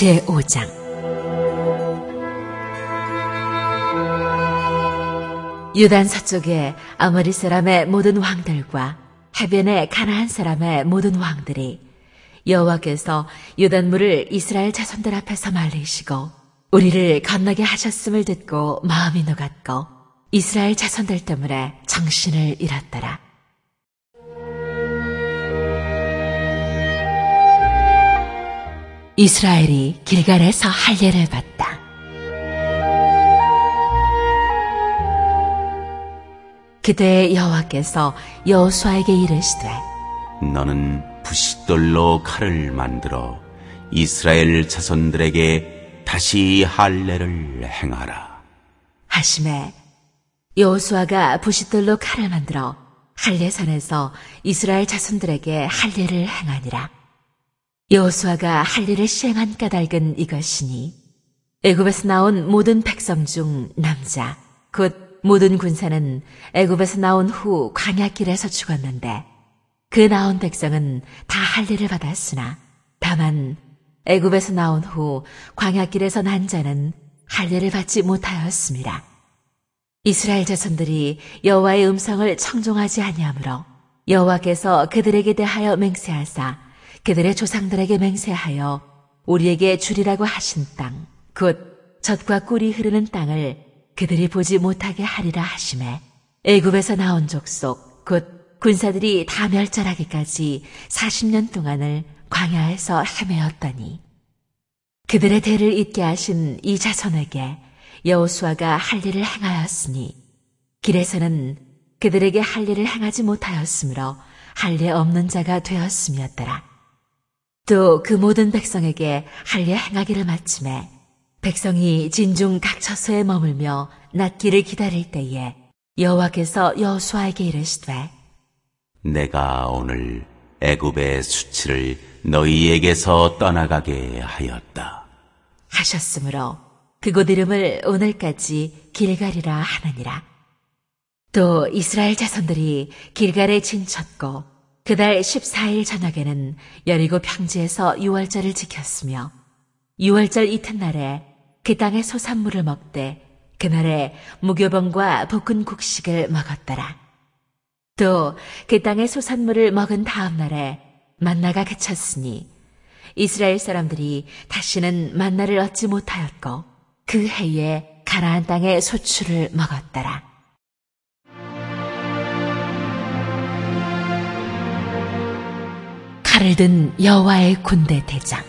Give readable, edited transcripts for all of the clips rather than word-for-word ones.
제5장 유단 서쪽에 아모리 사람의 모든 왕들과 해변의 가나안 사람의 모든 왕들이 여호와께서 요단물을 이스라엘 자손들 앞에서 말리시고 우리를 건너게 하셨음을 듣고 마음이 녹았고 이스라엘 자손들 때문에 정신을 잃었더라. 이스라엘이 길갈에서 할례를 받다. 그때 여호와께서 여호수아에게 이르시되 너는 부싯돌로 칼을 만들어 이스라엘 자손들에게 다시 할례를 행하라 하시매 여호수아가 부싯돌로 칼을 만들어 할례산에서 이스라엘 자손들에게 할례를 행하니라. 여호수아가 할례를 시행한 까닭은 이것이니 애굽에서 나온 모든 백성 중 남자 곧 모든 군사는 애굽에서 나온 후 광야길에서 죽었는데 그 나온 백성은 다 할례를 받았으나 다만 애굽에서 나온 후 광야길에서 난 자는 할례를 받지 못하였습니다. 이스라엘 자손들이 여호와의 음성을 청종하지 아니하므로 여호와께서 그들에게 대하여 맹세하사 그들의 조상들에게 맹세하여 우리에게 주리라고 하신 땅, 곧 젖과 꿀이 흐르는 땅을 그들이 보지 못하게 하리라 하시매 애굽에서 나온 족속, 곧 군사들이 다 멸절하기까지 40년 동안을 광야에서 헤매었더니 그들의 대를 잇게 하신 이 자손에게 여호수아가 할례를 행하였으니 길에서는 그들에게 할례를 행하지 못하였으므로 할례 없는 자가 되었음이었더라. 또 그 모든 백성에게 할례 행하기를 마침에 백성이 진중 각 처소에 머물며 낫기를 기다릴 때에 여호와께서 여호수아에게 이르시되 내가 오늘 애굽의 수치를 너희에게서 떠나가게 하였다 하셨으므로 그곳 이름을 오늘까지 길갈이라 하느니라. 또 이스라엘 자손들이 길갈에 진쳤고 그달 14일 저녁에는 여리고 평지에서 유월절을 지켰으며 유월절 이튿날에 그 땅의 소산물을 먹되 그날에 무교병과 볶은 곡식을 먹었더라. 또 그 땅의 소산물을 먹은 다음 날에 만나가 그쳤으니 이스라엘 사람들이 다시는 만나를 얻지 못하였고 그 해에 가나안 땅의 소출을 먹었더라. 칼을 든 여호와의 군대 대장.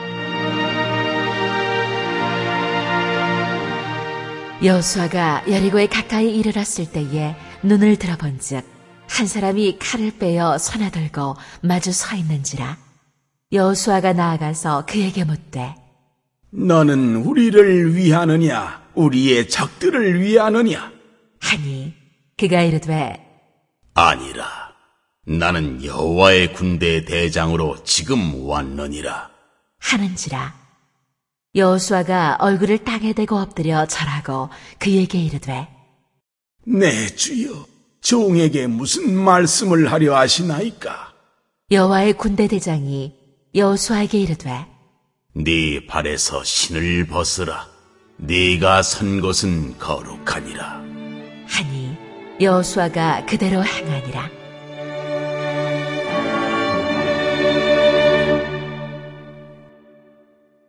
여호수아가 여리고에 가까이 이르렀을 때에 눈을 들어본즉 한 사람이 칼을 빼어 손에 들고 마주 서 있는지라. 여호수아가 나아가서 그에게 묻되 너는 우리를 위하느냐 우리의 적들을 위하느냐 하니 그가 이르되 아니라 나는 여호와의 군대 대장으로 지금 왔느니라 하는지라. 여호수아가 얼굴을 땅에 대고 엎드려 절하고 그에게 이르되 내 주여 종에게 무슨 말씀을 하려 하시나이까. 여호와의 군대 대장이 여호수아에게 이르되 네 발에서 신을 벗으라 네가 선 곳은 거룩하니라 하니 여호수아가 그대로 행하니라.